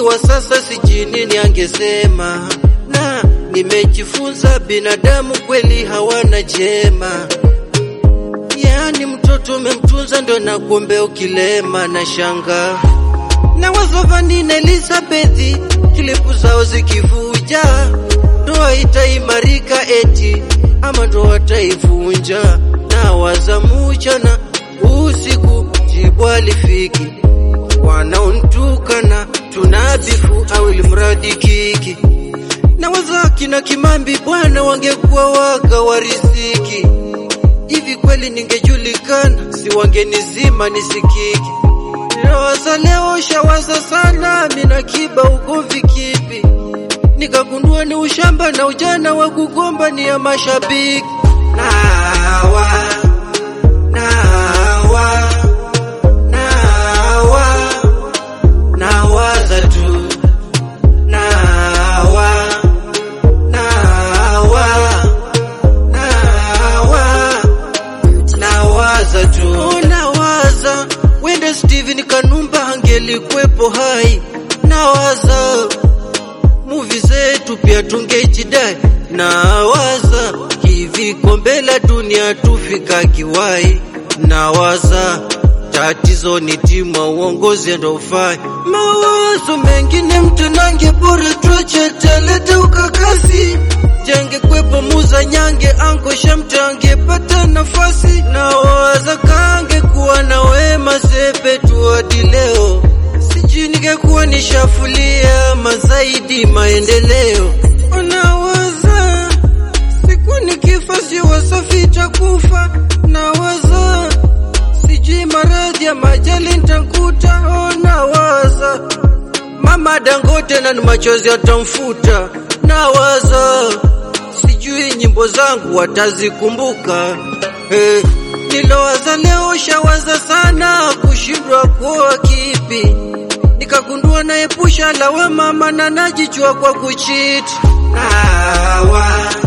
wa sasa sijui nini angesema, na nimejifunza binadamu kweli hawana jema. Yani mtoto umemtunza ndo nakuombea ukilema. Na shanga na wazovani na Elizabeth, klipu zao zikivuja, ndoa itaimarika eti ama ndoa taivunja. Na wazamuchana usiku jibu alifiki, wanaontukana tunabifu au ilimradi kiki. Na wazaki na Kimambi bwana wangekuwa waga wariziki, hivi kweli ningejulikana si wangenizima nisikiki. Nawaza leo shawaza sana mina Kiba ugomvi kipi, nikagundua ni ushamba na ujana wa kugomba ni ya mashabiki. Nawaza tu nawaza wende Steven Kanumba angelikwepo hai. Nawaza movie zetu pia tungejidai. Nawaza hivi kombe la dunia tufika kiwai. Nawaza tatizo ni timu uongozi ndo ufai. Mawazo mengine mtu nange bora tuache talete ukakasi, jenge kwepo muza nyange anko shamta angepata nafasi. Nawaza kange kuwa na Wema Sepetu hadi leo, sijui ningekuwa nishafulia mazaidi maendeleo. Nawaza siku nikifa si Wasafi takufa. Nawaza sijui maradhi ya majali nitakuta. Nawaza Mama Dangote na machozi atamfuta. Nawaza sijui nyimbo zangu watazikumbuka. Nilowaza leo shawaza sana kushindwa kwa kipi, nikagundua naepusha lawama maana najichua kwa kucheat.